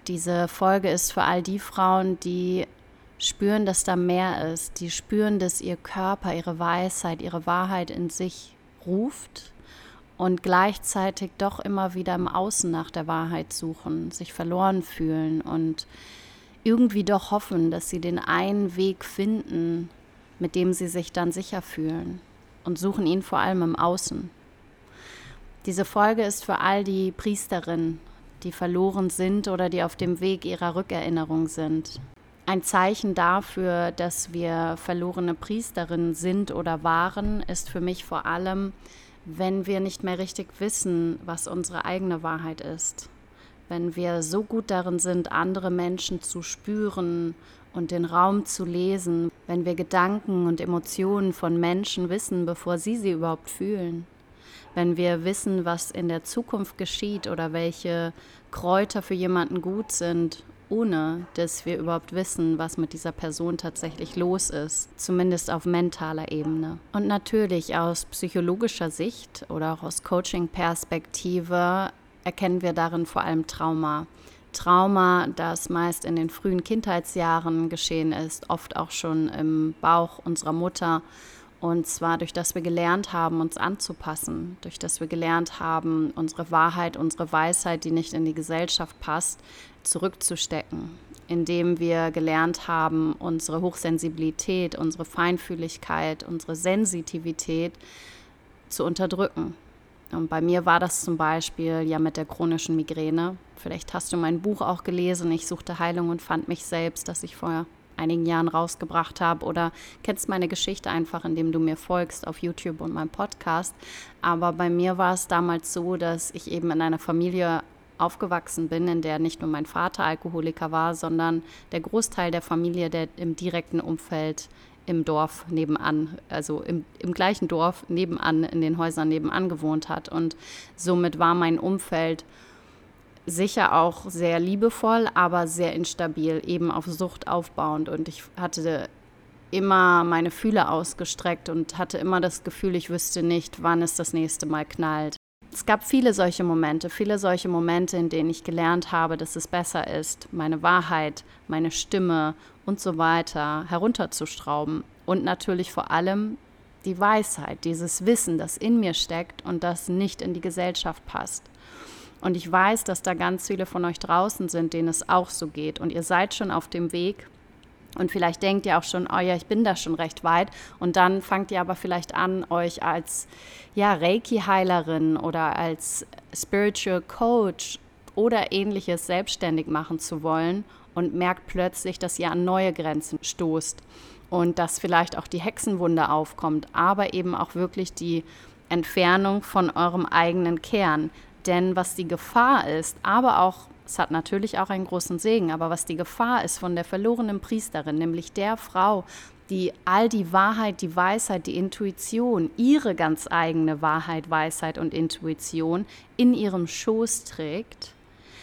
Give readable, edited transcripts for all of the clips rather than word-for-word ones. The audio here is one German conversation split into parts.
Diese Folge ist für all die Frauen, die spüren, dass da mehr ist, die spüren, dass ihr Körper, ihre Weisheit, ihre Wahrheit in sich ruft und gleichzeitig doch immer wieder im Außen nach der Wahrheit suchen, sich verloren fühlen und irgendwie doch hoffen, dass sie den einen Weg finden, mit dem sie sich dann sicher fühlen, und suchen ihn vor allem im Außen. Diese Folge ist für all die Priesterinnen, die verloren sind oder die auf dem Weg ihrer Rückerinnerung sind. Ein Zeichen dafür, dass wir verlorene Priesterinnen sind oder waren, ist für mich vor allem, wenn wir nicht mehr richtig wissen, was unsere eigene Wahrheit ist. Wenn wir so gut darin sind, andere Menschen zu spüren und den Raum zu lesen, wenn wir Gedanken und Emotionen von Menschen wissen, bevor sie überhaupt fühlen, wenn wir wissen, was in der Zukunft geschieht oder welche Kräuter für jemanden gut sind, ohne dass wir überhaupt wissen, was mit dieser Person tatsächlich los ist, zumindest auf mentaler Ebene. Und natürlich aus psychologischer Sicht oder auch aus Coaching-Perspektive erkennen wir darin vor allem Trauma. Trauma, das meist in den frühen Kindheitsjahren geschehen ist, oft auch schon im Bauch unserer Mutter. Und zwar durch das wir gelernt haben, uns anzupassen, durch das wir gelernt haben, unsere Wahrheit, unsere Weisheit, die nicht in die Gesellschaft passt, zurückzustecken. Indem wir gelernt haben, unsere Hochsensibilität, unsere Feinfühligkeit, unsere Sensitivität zu unterdrücken. Und bei mir war das zum Beispiel ja mit der chronischen Migräne. Vielleicht hast du mein Buch auch gelesen, Ich suchte Heilung und fand mich selbst, das ich vor einigen Jahren rausgebracht habe, oder kennst meine Geschichte einfach, indem du mir folgst auf YouTube und meinem Podcast. Aber bei mir war es damals so, dass ich eben in einer Familie aufgewachsen bin, in der nicht nur mein Vater Alkoholiker war, sondern der Großteil der Familie, der im direkten Umfeld im Dorf nebenan, also im gleichen Dorf nebenan, in den Häusern nebenan gewohnt hat. Und somit war mein Umfeld sicher auch sehr liebevoll, aber sehr instabil, eben auf Sucht aufbauend. Und ich hatte immer meine Fühler ausgestreckt und hatte immer das Gefühl, ich wüsste nicht, wann es das nächste Mal knallt. Es gab viele solche Momente, in denen ich gelernt habe, dass es besser ist, meine Wahrheit, meine Stimme und so weiter herunterzuschrauben. Und natürlich vor allem die Weisheit, dieses Wissen, das in mir steckt und das nicht in die Gesellschaft passt. Und ich weiß, dass da ganz viele von euch draußen sind, denen es auch so geht. Und ihr seid schon auf dem Weg. Und vielleicht denkt ihr auch schon, oh ja, ich bin da schon recht weit. Und dann fangt ihr aber vielleicht an, euch als Reiki-Heilerin oder als Spiritual Coach oder Ähnliches selbstständig machen zu wollen und merkt plötzlich, dass ihr an neue Grenzen stoßt und dass vielleicht auch die Hexenwunde aufkommt, aber eben auch wirklich die Entfernung von eurem eigenen Kern. Denn was die Gefahr ist, aber auch, es hat natürlich auch einen großen Segen, aber was die Gefahr ist von der verlorenen Priesterin, nämlich der Frau, die all die Wahrheit, die Weisheit, die Intuition, ihre ganz eigene Wahrheit, Weisheit und Intuition in ihrem Schoß trägt.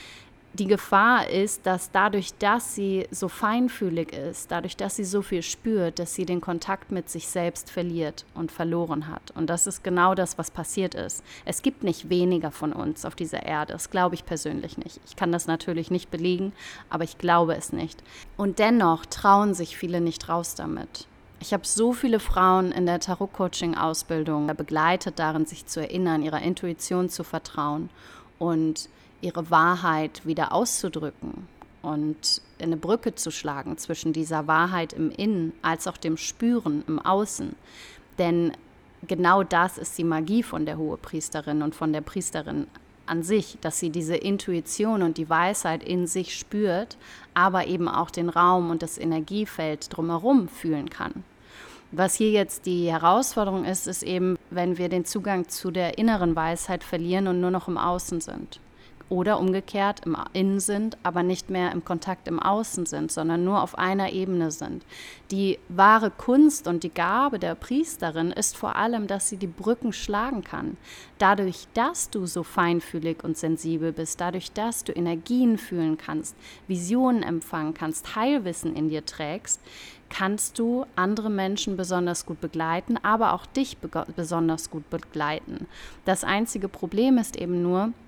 Die Gefahr ist, dass dadurch, dass sie so feinfühlig ist, dadurch, dass sie so viel spürt, dass sie den Kontakt mit sich selbst verliert und verloren hat. Und das ist genau das, was passiert ist. Es gibt nicht weniger von uns auf dieser Erde. Das glaube ich persönlich nicht. Ich kann das natürlich nicht belegen, aber ich glaube es nicht. Und dennoch trauen sich viele nicht raus damit. Ich habe so viele Frauen in der Tarot-Coaching-Ausbildung begleitet, darin sich zu erinnern, ihrer Intuition zu vertrauen und ihre Wahrheit wieder auszudrücken und eine Brücke zu schlagen zwischen dieser Wahrheit im Innen als auch dem Spüren im Außen. Denn genau das ist die Magie von der Hohepriesterin und von der Priesterin an sich, dass sie diese Intuition und die Weisheit in sich spürt, aber eben auch den Raum und das Energiefeld drumherum fühlen kann. Was hier jetzt die Herausforderung ist, ist eben, wenn wir den Zugang zu der inneren Weisheit verlieren und nur noch im Außen sind. Oder umgekehrt im Innen sind, aber nicht mehr im Kontakt im Außen sind, sondern nur auf einer Ebene sind. Die wahre Kunst und die Gabe der Priesterin ist vor allem, dass sie die Brücken schlagen kann. Dadurch, dass du so feinfühlig und sensibel bist, dadurch, dass du Energien fühlen kannst, Visionen empfangen kannst, Heilwissen in dir trägst, kannst du andere Menschen besonders gut begleiten, aber auch dich besonders gut begleiten. Das einzige Problem ist eben nur,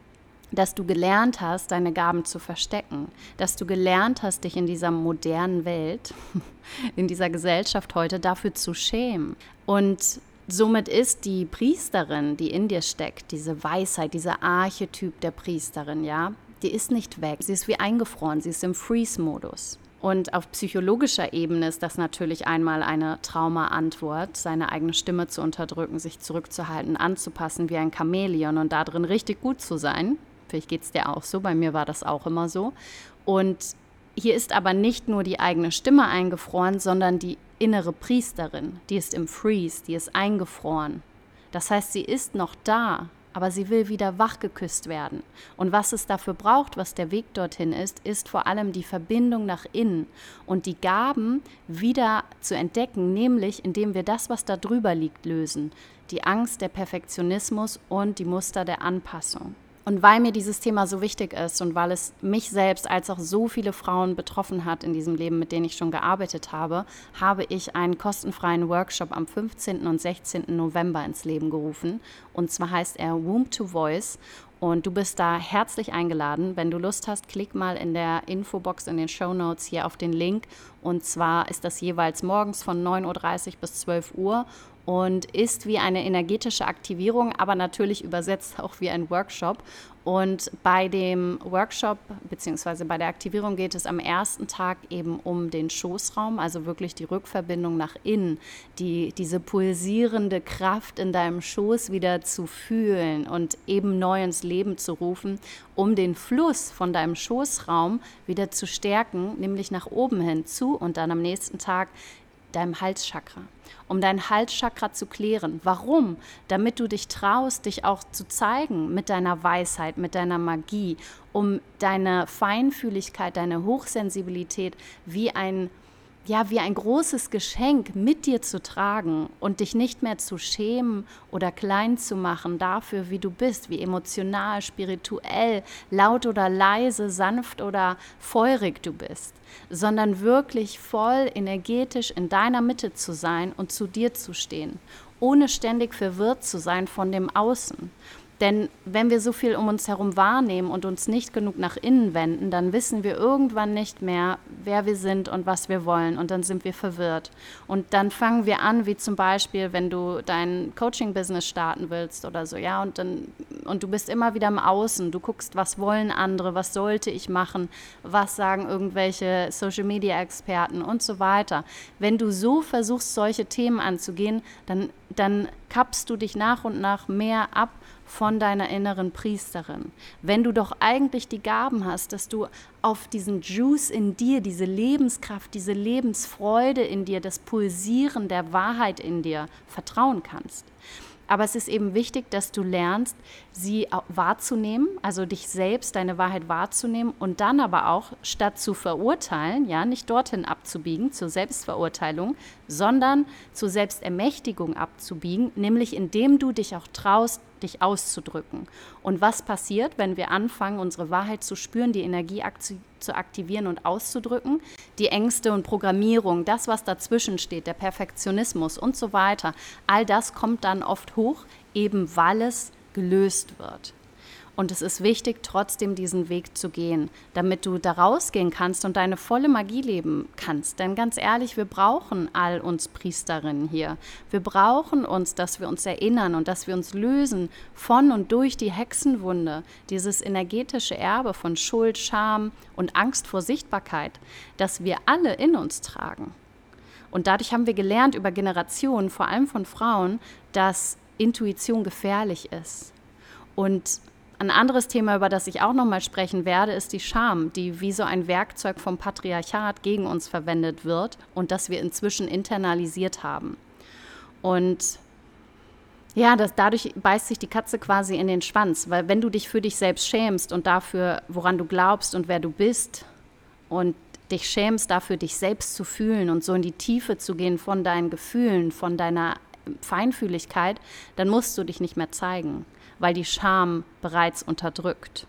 dass du gelernt hast, deine Gaben zu verstecken, dass du gelernt hast, dich in dieser modernen Welt, in dieser Gesellschaft heute dafür zu schämen. Und somit ist die Priesterin, die in dir steckt, diese Weisheit, dieser Archetyp der Priesterin, ja, die ist nicht weg. Sie ist wie eingefroren, sie ist im Freeze-Modus. Und auf psychologischer Ebene ist das natürlich einmal eine Trauma-Antwort, seine eigene Stimme zu unterdrücken, sich zurückzuhalten, anzupassen wie ein Chamäleon und da drin richtig gut zu sein. Vielleicht geht es dir auch so, bei mir war das auch immer so. Und hier ist aber nicht nur die eigene Stimme eingefroren, sondern die innere Priesterin, die ist im Freeze, die ist eingefroren. Das heißt, sie ist noch da, aber sie will wieder wachgeküsst werden. Und was es dafür braucht, was der Weg dorthin ist vor allem die Verbindung nach innen und die Gaben wieder zu entdecken, nämlich indem wir das, was da drüber liegt, lösen. Die Angst, der Perfektionismus und die Muster der Anpassung. Und weil mir dieses Thema so wichtig ist und weil es mich selbst als auch so viele Frauen betroffen hat in diesem Leben, mit denen ich schon gearbeitet habe, habe ich einen kostenfreien Workshop am 15. und 16. November ins Leben gerufen. Und zwar heißt er Womb to Voice. Und du bist da herzlich eingeladen. Wenn du Lust hast, klick mal in der Infobox in den Shownotes hier auf den Link. Und zwar ist das jeweils morgens von 9:30 Uhr bis 12 Uhr. Und ist wie eine energetische Aktivierung, aber natürlich übersetzt auch wie ein Workshop. Und bei dem Workshop bzw. bei der Aktivierung geht es am ersten Tag eben um den Schoßraum, also wirklich die Rückverbindung nach innen, diese pulsierende Kraft in deinem Schoß wieder zu fühlen und eben neu ins Leben zu rufen, um den Fluss von deinem Schoßraum wieder zu stärken, nämlich nach oben hin zu und dann am nächsten Tag deinem Halschakra, um dein Halschakra zu klären. Warum? Damit du dich traust, dich auch zu zeigen mit deiner Weisheit, mit deiner Magie, um deine Feinfühligkeit, deine Hochsensibilität wie ein großes Geschenk mit dir zu tragen und dich nicht mehr zu schämen oder klein zu machen dafür, wie du bist, wie emotional, spirituell, laut oder leise, sanft oder feurig du bist, sondern wirklich voll energetisch in deiner Mitte zu sein und zu dir zu stehen, ohne ständig verwirrt zu sein von dem Außen. Denn wenn wir so viel um uns herum wahrnehmen und uns nicht genug nach innen wenden, dann wissen wir irgendwann nicht mehr, wer wir sind und was wir wollen. Und dann sind wir verwirrt. Und dann fangen wir an, wie zum Beispiel, wenn du dein Coaching-Business starten willst oder so, ja, und du bist immer wieder im Außen. Du guckst, was wollen andere, was sollte ich machen, was sagen irgendwelche Social-Media-Experten und so weiter. Wenn du so versuchst, solche Themen anzugehen, dann kappst du dich nach und nach mehr ab von deiner inneren Priesterin. Wenn du doch eigentlich die Gaben hast, dass du auf diesen Juice in dir, diese Lebenskraft, diese Lebensfreude in dir, das Pulsieren der Wahrheit in dir vertrauen kannst. Aber es ist eben wichtig, dass du lernst, sie wahrzunehmen, also dich selbst, deine Wahrheit wahrzunehmen und dann aber auch, statt zu verurteilen, ja, nicht dorthin abzubiegen, zur Selbstverurteilung, sondern zur Selbstermächtigung abzubiegen, nämlich indem du dich auch traust, dich auszudrücken. Und was passiert, wenn wir anfangen, unsere Wahrheit zu spüren, die Energie zu aktivieren und auszudrücken? Die Ängste und Programmierung, das, was dazwischen steht, der Perfektionismus und so weiter, all das kommt dann oft hoch, eben weil es gelöst wird. Und es ist wichtig, trotzdem diesen Weg zu gehen, damit du da rausgehen kannst und deine volle Magie leben kannst. Denn ganz ehrlich, wir brauchen all uns Priesterinnen hier. Wir brauchen uns, dass wir uns erinnern und dass wir uns lösen von und durch die Hexenwunde, dieses energetische Erbe von Schuld, Scham und Angst vor Sichtbarkeit, das wir alle in uns tragen. Und dadurch haben wir gelernt über Generationen, vor allem von Frauen, dass Intuition gefährlich ist. Und ein anderes Thema, über das ich auch nochmal sprechen werde, ist die Scham, die wie so ein Werkzeug vom Patriarchat gegen uns verwendet wird und das wir inzwischen internalisiert haben. Und ja, dadurch beißt sich die Katze quasi in den Schwanz, weil wenn du dich für dich selbst schämst und dafür, woran du glaubst und wer du bist und dich schämst dafür, dich selbst zu fühlen und so in die Tiefe zu gehen von deinen Gefühlen, von deiner Feinfühligkeit, dann musst du dich nicht mehr zeigen, weil die Scham bereits unterdrückt.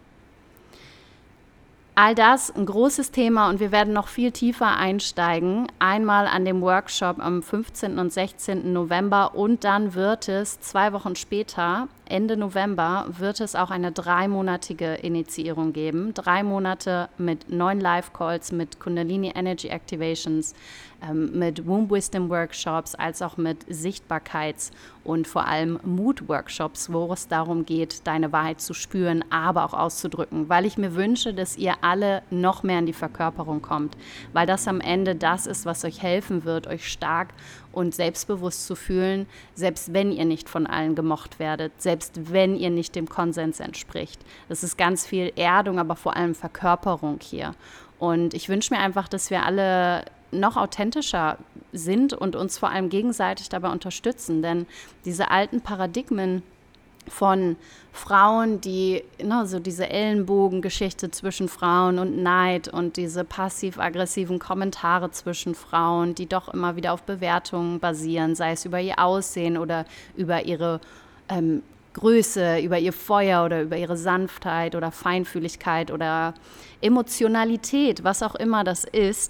All das ein großes Thema und wir werden noch viel tiefer einsteigen. Einmal an dem Workshop am 15. und 16. November und dann wird es 2 Wochen später Ende November wird es auch eine 3-monatige Initiierung geben. 3 Monate mit 9 Live-Calls, mit Kundalini Energy Activations, mit Womb Wisdom Workshops, als auch mit Sichtbarkeits- und vor allem Mut-Workshops, wo es darum geht, deine Wahrheit zu spüren, aber auch auszudrücken, weil ich mir wünsche, dass ihr alle noch mehr in die Verkörperung kommt, weil das am Ende das ist, was euch helfen wird, euch stark und selbstbewusst zu fühlen, selbst wenn ihr nicht von allen gemocht werdet, selbst wenn ihr nicht dem Konsens entspricht. Das ist ganz viel Erdung, aber vor allem Verkörperung hier. Und ich wünsche mir einfach, dass wir alle noch authentischer sind und uns vor allem gegenseitig dabei unterstützen. Denn diese alten Paradigmen von Frauen, die, so diese Ellenbogengeschichte zwischen Frauen und Neid und diese passiv-aggressiven Kommentare zwischen Frauen, die doch immer wieder auf Bewertungen basieren, sei es über ihr Aussehen oder über ihre Größe, über ihr Feuer oder über ihre Sanftheit oder Feinfühligkeit oder Emotionalität, was auch immer das ist,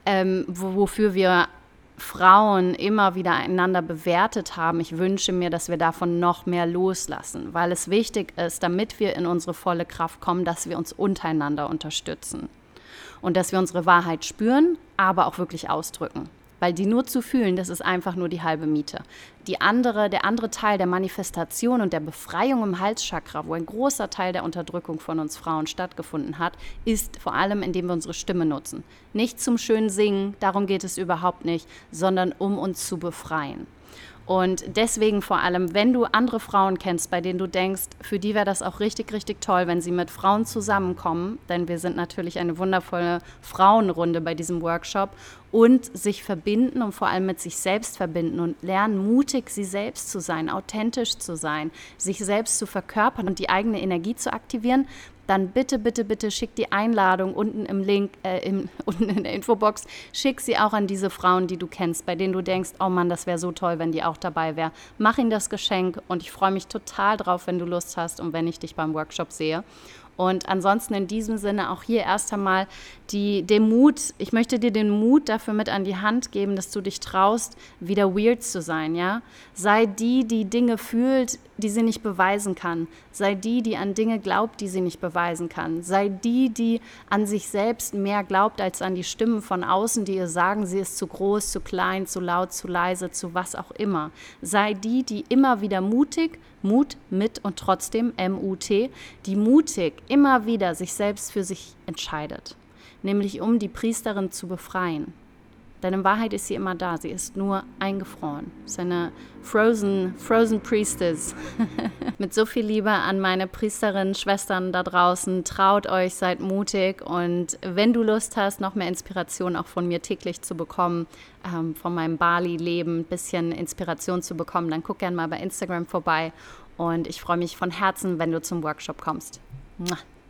wofür wir Frauen immer wieder einander bewertet haben. Ich wünsche mir, dass wir davon noch mehr loslassen, weil es wichtig ist, damit wir in unsere volle Kraft kommen, dass wir uns untereinander unterstützen und dass wir unsere Wahrheit spüren, aber auch wirklich ausdrücken. Weil die nur zu fühlen, das ist einfach nur die halbe Miete. Der andere Teil der Manifestation und der Befreiung im Halschakra, wo ein großer Teil der Unterdrückung von uns Frauen stattgefunden hat, ist vor allem, indem wir unsere Stimme nutzen. Nicht zum schönen Singen, darum geht es überhaupt nicht, sondern um uns zu befreien. Und deswegen vor allem, wenn du andere Frauen kennst, bei denen du denkst, für die wäre das auch richtig, richtig toll, wenn sie mit Frauen zusammenkommen, denn wir sind natürlich eine wundervolle Frauenrunde bei diesem Workshop, und sich verbinden und vor allem mit sich selbst verbinden und lernen, mutig sie selbst zu sein, authentisch zu sein, sich selbst zu verkörpern und die eigene Energie zu aktivieren, dann bitte, bitte, bitte schick die Einladung unten im Link, unten in der Infobox, schick sie auch an diese Frauen, die du kennst, bei denen du denkst, oh Mann, das wäre so toll, wenn die auch dabei wäre. Mach ihnen das Geschenk und ich freue mich total drauf, wenn du Lust hast und wenn ich dich beim Workshop sehe. Und ansonsten in diesem Sinne auch hier erst einmal den Mut, ich möchte dir den Mut dafür mit an die Hand geben, dass du dich traust, wieder weird zu sein, ja? Sei die Dinge fühlt, die sie nicht beweisen kann. Sei die an Dinge glaubt, die sie nicht beweisen kann. Sei die an sich selbst mehr glaubt als an die Stimmen von außen, die ihr sagen, sie ist zu groß, zu klein, zu laut, zu leise, zu was auch immer. Sei die immer wieder mutig, Mut mit und trotzdem, M-U-T, die mutig immer wieder sich selbst für sich entscheidet. Nämlich um die Priesterin zu befreien. Denn in Wahrheit ist sie immer da, sie ist nur eingefroren. Sie ist eine frozen Priestess. Mit so viel Liebe an meine Priesterinnen, Schwestern da draußen, traut euch, seid mutig, und wenn du Lust hast, noch mehr Inspiration auch von mir täglich zu bekommen, von meinem Bali-Leben ein bisschen Inspiration zu bekommen, dann guck gerne mal bei Instagram vorbei, und ich freue mich von Herzen, wenn du zum Workshop kommst. Mua.